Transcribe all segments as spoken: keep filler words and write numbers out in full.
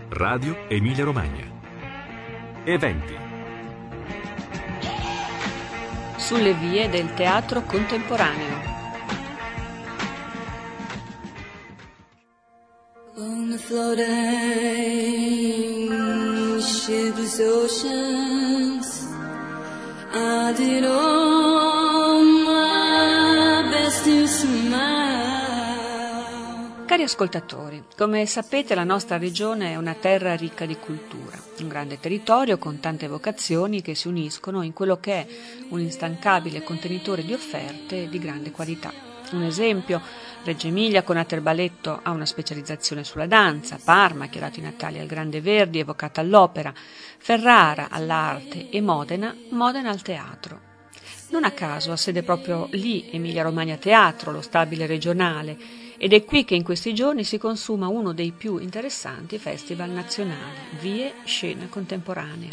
Radio Emilia Romagna. Eventi. Sulle vie del teatro contemporaneo. On the floating shipless oceans, I did all my best to smile. Cari ascoltatori, come sapete la nostra regione è una terra ricca di cultura, un grande territorio con tante vocazioni che si uniscono in quello che è un instancabile contenitore di offerte di grande qualità. Un esempio, Reggio Emilia con Aterbaletto ha una specializzazione sulla danza, Parma, che ha dato i natali al Grande Verdi, evocata all'opera, Ferrara all'arte e Modena, Modena al teatro. Non a caso ha sede proprio lì Emilia Romagna Teatro, lo stabile regionale, ed è qui che in questi giorni si consuma uno dei più interessanti festival nazionali, Vie Scena Contemporanea.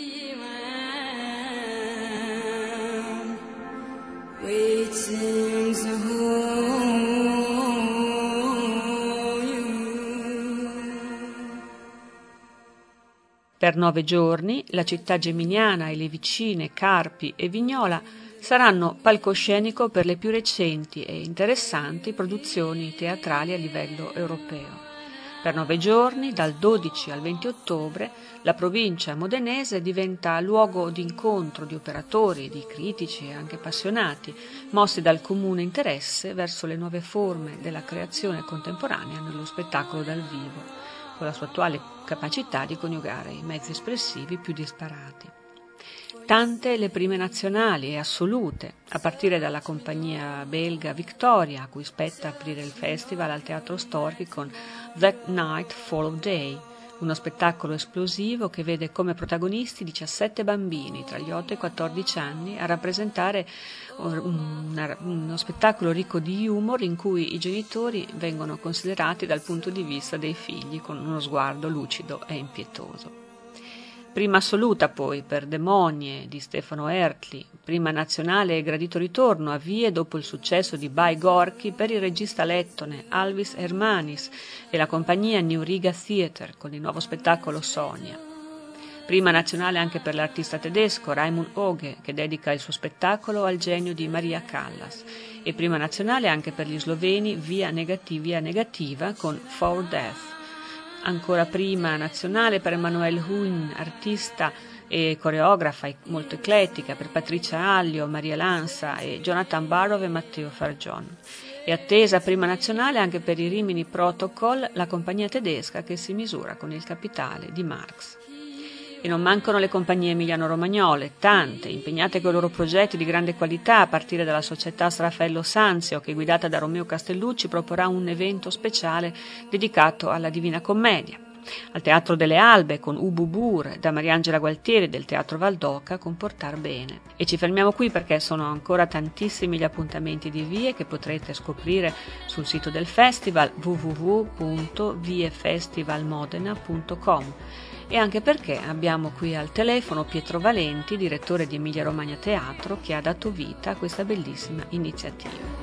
Per nove giorni la città geminiana e le vicine Carpi e Vignola saranno palcoscenico per le più recenti e interessanti produzioni teatrali a livello europeo. Per nove giorni, dal dodici al venti ottobre, la provincia modenese diventa luogo di incontro di operatori, di critici e anche appassionati, mossi dal comune interesse verso le nuove forme della creazione contemporanea nello spettacolo dal vivo, con la sua attuale capacità di coniugare i mezzi espressivi più disparati. Tante le prime nazionali e assolute, a partire dalla compagnia belga Victoria, a cui spetta aprire il festival al Teatro Storchi con That Night Fall of Day, uno spettacolo esplosivo che vede come protagonisti diciassette bambini tra gli otto e i quattordici anni a rappresentare un, uno spettacolo ricco di humor in cui i genitori vengono considerati dal punto di vista dei figli con uno sguardo lucido e impietoso. Prima assoluta poi per Demonie di Stefano Ertli, prima nazionale e gradito ritorno a Vie dopo il successo di By Gorky per il regista lettone Alvis Hermanis e la compagnia New Riga Theater con il nuovo spettacolo Sonia. Prima nazionale anche per l'artista tedesco Raimund Oge che dedica il suo spettacolo al genio di Maria Callas e prima nazionale anche per gli sloveni Via Negativia Negativa con For Death. Ancora prima nazionale per Emanuel Huyn, artista e coreografa molto eclettica, per Patricia Allio, Maria Lanza e Jonathan Barrow e Matteo Fargion. E attesa prima nazionale anche per i Rimini Protocol, la compagnia tedesca che si misura con il Capitale di Marx. E non mancano le compagnie emiliano-romagnole, tante, impegnate con i loro progetti di grande qualità, a partire dalla società Raffaello Sanzio, che guidata da Romeo Castellucci proporrà un evento speciale dedicato alla Divina Commedia. Al Teatro delle Albe con Ubu Bur, da Mariangela Gualtieri del Teatro Valdoca con Portar Bene. E ci fermiamo qui perché sono ancora tantissimi gli appuntamenti di Vie che potrete scoprire sul sito del festival w w w punto viefestivalmodena punto com. E anche perché abbiamo qui al telefono Pietro Valenti, direttore di Emilia Romagna Teatro, che ha dato vita a questa bellissima iniziativa.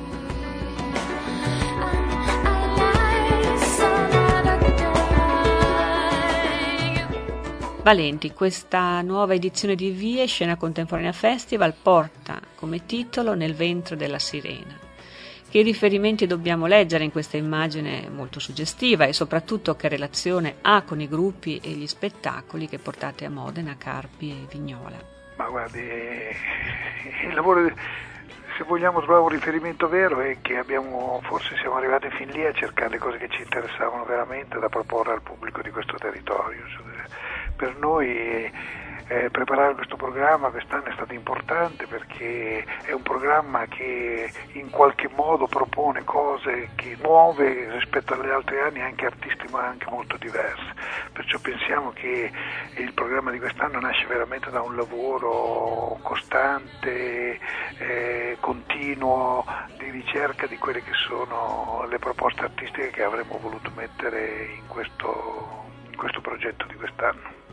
Valenti, questa nuova edizione di Vie Scena Contemporanea Festival porta come titolo Nel ventre della sirena. Che riferimenti dobbiamo leggere in questa immagine molto suggestiva e soprattutto che relazione ha con i gruppi e gli spettacoli che portate a Modena, Carpi e Vignola? Ma guardi, il lavoro, se vogliamo trovare un riferimento vero, è che abbiamo, forse siamo arrivati fin lì a cercare le cose che ci interessavano veramente da proporre al pubblico di questo territorio. Per noi Eh, preparare questo programma quest'anno è stato importante perché è un programma che in qualche modo propone cose che nuove rispetto agli altri anni, anche artisti ma anche molto diverse, perciò pensiamo che il programma di quest'anno nasce veramente da un lavoro costante, eh, continuo di ricerca di quelle che sono le proposte artistiche che avremmo voluto mettere in questo, in questo progetto di quest'anno.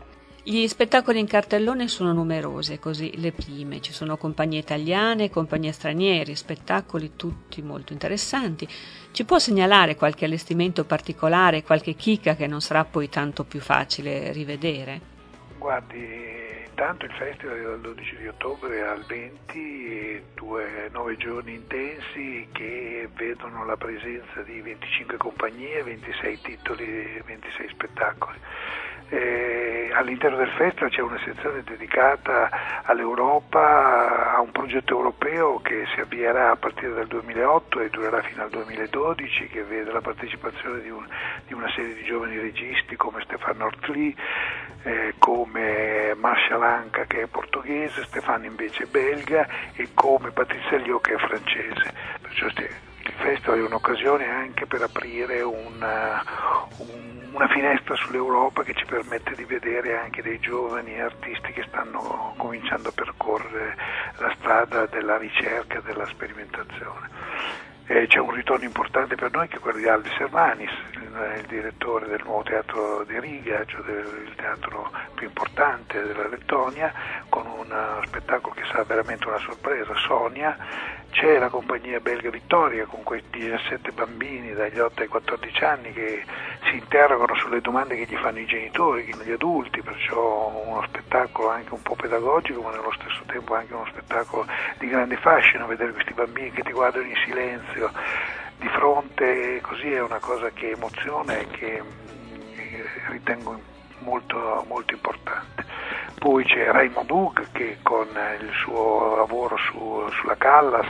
Gli spettacoli in cartellone sono numerosi, così le prime. Ci sono compagnie italiane, compagnie straniere, spettacoli tutti molto interessanti. Ci può segnalare qualche allestimento particolare, qualche chicca che non sarà poi tanto più facile rivedere? Guardi, intanto il festival è dal dodici di ottobre al venti, due, nove giorni intensi che vedono la presenza di venticinque compagnie, ventisei titoli, ventisei spettacoli. Eh, all'interno del festival c'è una sezione dedicata all'Europa, a un progetto europeo che si avvierà a partire dal duemilaotto e durerà fino al duemiladodici, che vede la partecipazione di, un, di una serie di giovani registi come Stefano Ortli, eh, come Marshall Anka, che è portoghese, Stefano invece è belga, e come Patrizia Liò, che è francese. Perciò il festival è un'occasione anche per aprire una, un una finestra sull'Europa che ci permette di vedere anche dei giovani artisti che stanno cominciando a percorrere la strada della ricerca e della sperimentazione. Eh, c'è un ritorno importante per noi che è quello di Alvis Hermanis, il, il direttore del nuovo teatro di Riga, cioè del, il teatro più importante della Lettonia, con un spettacolo che sarà veramente una sorpresa, Sonia. C'è la compagnia belga Vittoria con quei diciassette bambini dagli otto ai quattordici anni che si interrogano sulle domande che gli fanno i genitori, gli adulti, perciò uno spettacolo anche un po' pedagogico, ma nello stesso tempo anche uno spettacolo di grande fascino. Vedere questi bambini che ti guardano in silenzio di fronte così è una cosa che emoziona e che ritengo molto, molto importante. Poi c'è Raymond Hug che con il suo lavoro su, sulla Callas,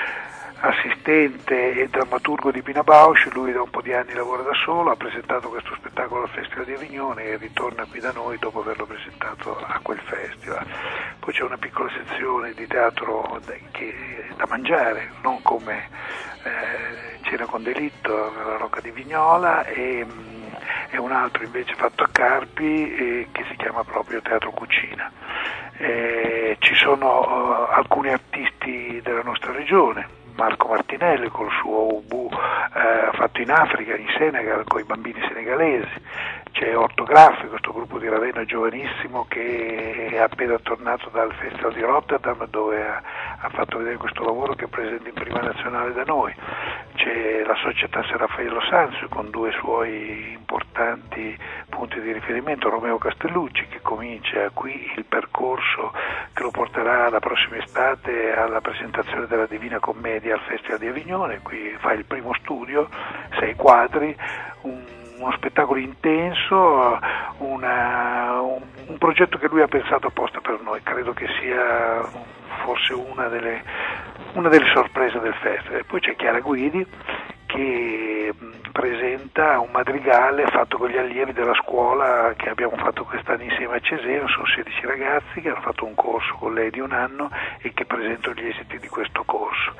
assistente e drammaturgo di Pina Bausch, lui da un po' di anni lavora da solo, ha presentato questo spettacolo al Festival di Avignone e ritorna qui da noi dopo averlo presentato a quel festival. Poi c'è una piccola sezione di teatro che, da mangiare, non come eh, Cena con delitto nella Rocca di Vignola, e e un altro invece fatto a Carpi eh, che si chiama proprio Teatro Cucina. Eh, ci sono uh, alcuni artisti della nostra regione, Marco Martinelli col suo Ubu eh, fatto in Africa, in Senegal, con i bambini senegalesi. C'è Ortografi, questo gruppo di Ravenna giovanissimo che è appena tornato dal Festival di Rotterdam, dove ha, ha fatto vedere questo lavoro che è presente in prima nazionale da noi. C'è la società San Raffaello Sanzio con due suoi importanti punti di riferimento, Romeo Castellucci, che comincia qui il percorso che lo porterà la prossima estate alla presentazione della Divina Commedia al Festival di Avignone. Qui fa il primo studio, sei quadri, un uno spettacolo intenso, una, un, un progetto che lui ha pensato apposta per noi. Credo che sia forse una delle, una delle sorprese del festival. E poi c'è Chiara Guidi che presenta un madrigale fatto con gli allievi della scuola che abbiamo fatto quest'anno insieme a Cesena. Sono sedici ragazzi che hanno fatto un corso con lei di un anno e che presentano gli esiti di questo corso.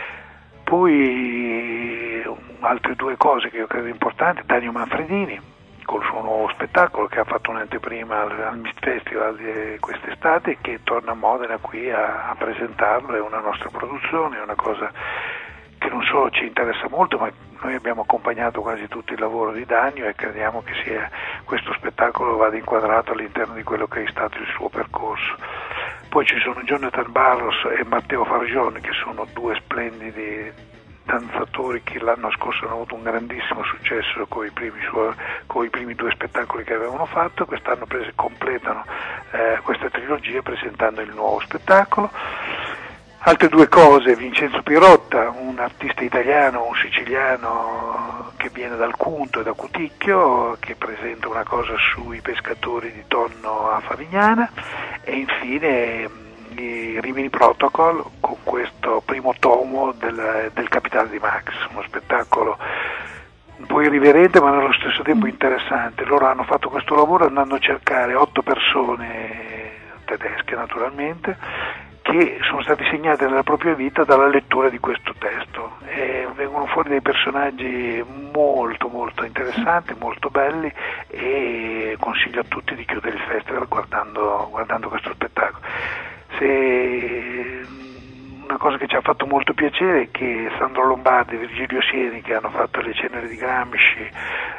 Poi altre due cose che io credo importanti: Danio Manfredini col suo nuovo spettacolo che ha fatto un'anteprima al, al Mist Festival di quest'estate e che torna a Modena qui a, a presentarlo. È una nostra produzione, è una cosa che non solo ci interessa molto, ma noi abbiamo accompagnato quasi tutto il lavoro di Danio e crediamo che sia, questo spettacolo vada inquadrato all'interno di quello che è stato il suo percorso. Poi ci sono Jonathan Barros e Matteo Fargione, che sono due splendidi danzatori che l'anno scorso hanno avuto un grandissimo successo con i primi, suoi, con i primi due spettacoli che avevano fatto. Quest'anno prese, completano eh, questa trilogia presentando il nuovo spettacolo. Altre due cose: Vincenzo Pirotta, un artista italiano, un siciliano che viene dal Cunto e da Cuticchio, che presenta una cosa sui pescatori di tonno a Favignana. E infine i Rimini Protocol con questo primo tomo del, del Capitano di Max, uno spettacolo un po' irriverente ma nello stesso tempo interessante. Loro hanno fatto questo lavoro andando a cercare otto persone tedesche naturalmente, che sono stati segnate nella propria vita dalla lettura di questo testo, e vengono fuori dei personaggi molto molto interessanti, molto belli, e consiglio a tutti di chiudere il festival guardando, guardando questo spettacolo. Se una cosa che ci ha fatto molto piacere è che Sandro Lombardi e Virgilio Sieni, che hanno fatto Le ceneri di Gramsci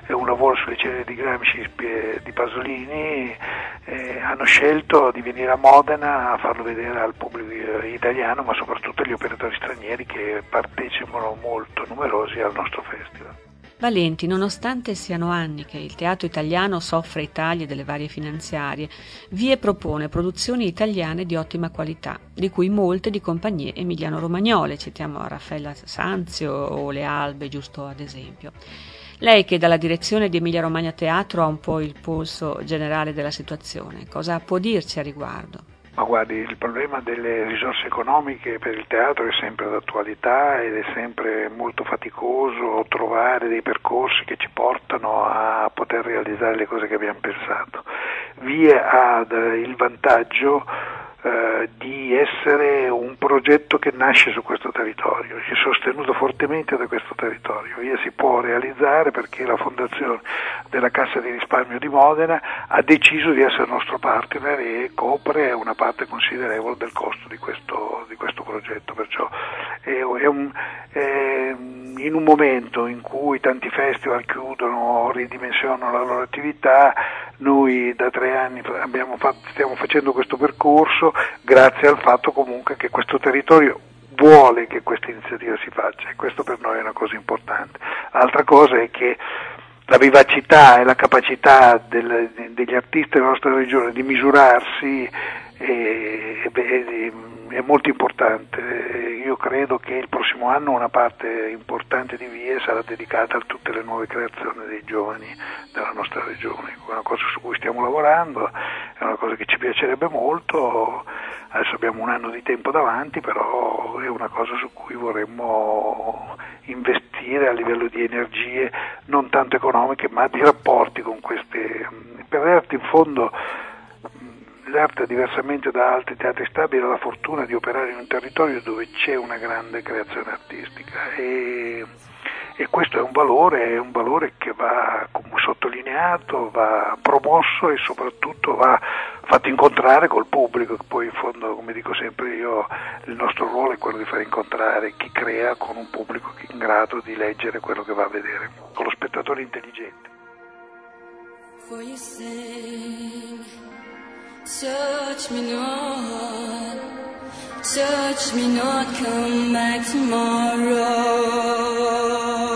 un lavoro sulle ceneri di Gramsci di Pasolini, eh, hanno scelto di venire a Modena a farlo vedere al pubblico italiano, ma soprattutto agli operatori stranieri che partecipano molto numerosi al nostro festival. Valenti, nonostante siano anni che il teatro italiano soffre i tagli delle varie finanziarie, Vie propone produzioni italiane di ottima qualità, di cui molte di compagnie emiliano-romagnole, citiamo Raffaella Sanzio o Le Albe, giusto ad esempio. Lei, che dalla direzione di Emilia Romagna Teatro ha un po' il polso generale della situazione, cosa può dirci a riguardo? Ma guardi, il problema delle risorse economiche per il teatro è sempre d'attualità ed è sempre molto faticoso trovare dei percorsi che ci portano a poter realizzare le cose che abbiamo pensato. Vie ha il vantaggio eh, di essere un progetto che nasce su questo territorio, è sostenuto fortemente da questo territorio. Vie si può realizzare perché la fondazione della Cassa di Risparmio di Modena ha deciso di essere nostro partner e copre una parte considerevole del costo di questo, di questo progetto, perciò è, è un, è, in un momento in cui tanti festival chiudono o ridimensionano la loro attività, noi da tre anni abbiamo fatto, stiamo facendo questo percorso grazie al fatto comunque che questo territorio vuole che questa iniziativa si faccia, e questo per noi è una cosa importante. L'altra cosa è che la vivacità e la capacità del, degli artisti della nostra regione di misurarsi è, è, è molto importante. Io credo che il prossimo anno una parte importante di Vie sarà dedicata a tutte le nuove creazioni dei giovani della nostra regione. È una cosa su cui stiamo lavorando, è una cosa che ci piacerebbe molto. Adesso abbiamo un anno di tempo davanti, però è una cosa su cui vorremmo investire a livello di energie non tanto economiche ma di rapporti con queste. Per l'arte in fondo l'arte, diversamente da altri teatri stabili, ha la fortuna di operare in un territorio dove c'è una grande creazione artistica e, e questo è un valore, è un valore che va sottolineato, va promosso e soprattutto va fatto incontrare col pubblico, che poi in fondo, come dico sempre io, il nostro ruolo è quello di far incontrare chi crea con un pubblico che è in grado di leggere quello che va a vedere, con lo spettatore intelligente. For you sing, touch me not, touch me not, come back tomorrow.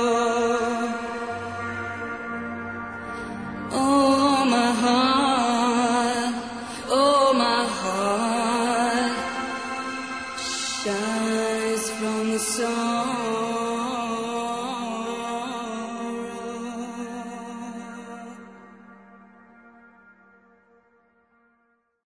Oh my heart, oh my heart shines from the sun.